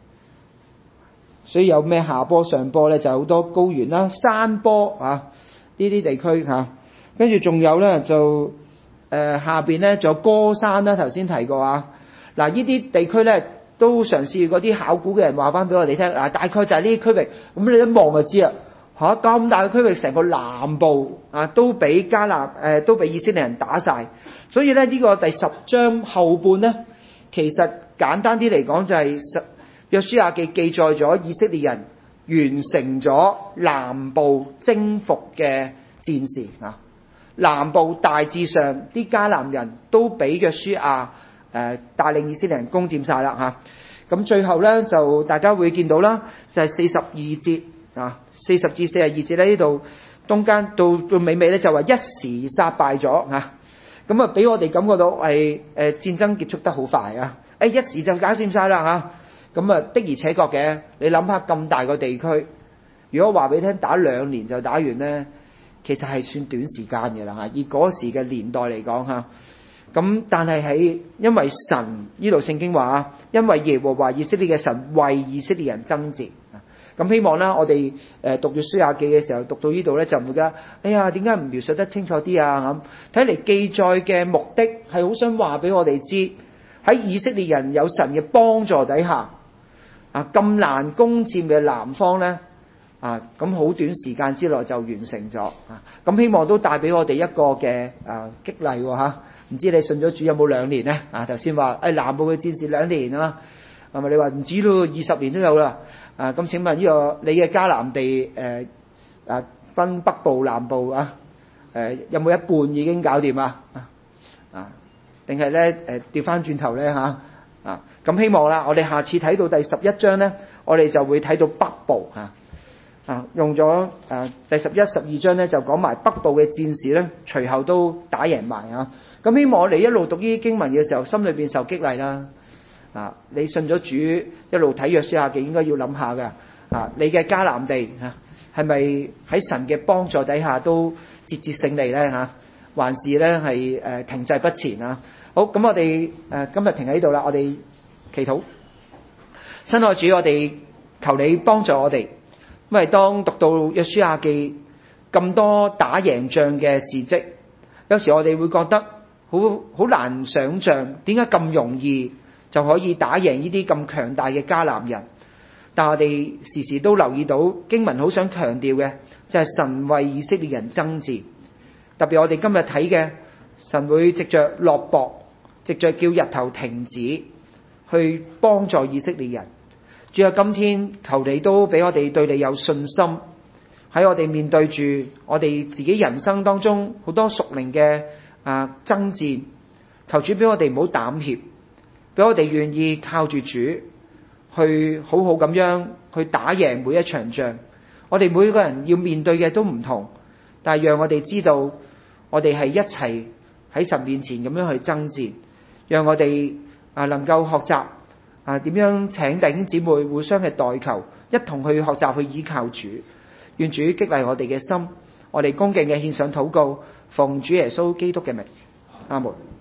所以有咩下坡上坡咧就好多高原啦，山坡啊呢啲地區嚇。跟住仲有咧就誒、呃、下邊咧仲有歌山啦，頭先提過啊。嗱呢啲地區咧都嘗試嗰啲考古嘅人話翻俾我哋聽，嗱大概就係呢啲區域。咁你一望就知啦，嚇咁大嘅區域，成個南部啊都俾迦南誒、呃、都俾以色列人打晒。所以咧呢、這個第十章後半咧，其實簡單啲嚟講就係約書亞記記載咗以色列人完成咗南部征服嘅戰事啊。南部大致上啲迦南人都俾約書亞誒帶領以色列人攻佔晒啦嚇。咁最後咧就大家會見到啦，就係四十二節啊，四十至四十二節咧呢度中間到到尾尾咧就話一時殺敗咗嚇。咁啊俾我哋感覺到係誒戰爭結束得好快啊！誒一時就搞掂晒啦嚇。咁啊的而且確嘅，你諗下咁大個地區，如果話俾你聽打兩年就打完咧，其實係算短時間嘅啦嚇，以嗰時嘅年代嚟講嚇。咁但係喺因為神呢度聖經話啊，因為耶和華以色列嘅神為以色列人爭戰。咁希望啦，我哋誒讀約書亞記嘅時候讀到呢度咧，就唔會覺得哎呀點解唔描述得清楚啲啊咁。睇嚟記載嘅目的係好想話俾我哋知，喺以色列人有神嘅幫助底下啊，咁難攻佔嘅南方咧。啊，咁好短時間之內就完成咗啊！咁希望都帶俾我哋一個嘅啊激勵喎嚇。唔知你信咗主有冇兩年咧？啊，頭先話誒南部嘅戰士兩年啊，係咪你話唔止咯？二十年都有啦。啊，咁請問呢個你嘅迦南地誒啊分北部南部啊誒有冇一半已經搞掂啊？啊，定係咧誒調翻轉頭咧嚇啊？咁希望啦，我哋下次睇到第十一章咧，我哋就會睇到北部嚇。啊，用咗誒第十一、十二章咧，就講埋北部嘅戰士咧，隨後都打贏埋啊！咁希望我哋一路讀呢啲經文嘅時候，心裏邊受激勵啦。啊，你信咗主，一路睇約書亞記，應該要諗下嘅。啊，你嘅迦南地嚇係咪喺神嘅幫助底下都節節勝利咧？嚇，還是咧係誒停滯不前啊？好，咁我哋誒今日停喺呢度啦，我哋祈禱。親愛主，我哋求你幫助我哋。因為當讀到約書亞記咁多打贏仗嘅事蹟，有時我哋會覺得好好難想像點解咁容易就可以打贏呢啲咁強大嘅迦南人。但我哋時時都留意到經文好想強調嘅就係神為以色列人爭戰。特別我哋今日睇嘅神會藉着落雹，藉着叫日頭停止去幫助以色列人。主啊，今天求你都俾我哋對你有信心，喺我哋面對住我哋自己人生當中好多屬靈嘅啊爭戰，求主俾我哋唔好膽怯，俾我哋願意靠住主去好好咁樣去打贏每一場仗。我哋每個人要面對嘅都唔同，但係讓我哋知道我哋係一齊喺神面前咁樣去爭戰，讓我哋啊能夠學習啊點樣請弟兄姊妹互相嘅代求，一同去學習去依靠主。願主激勵我哋嘅心，我哋恭敬嘅獻上禱告，奉主耶穌基督嘅名，阿門。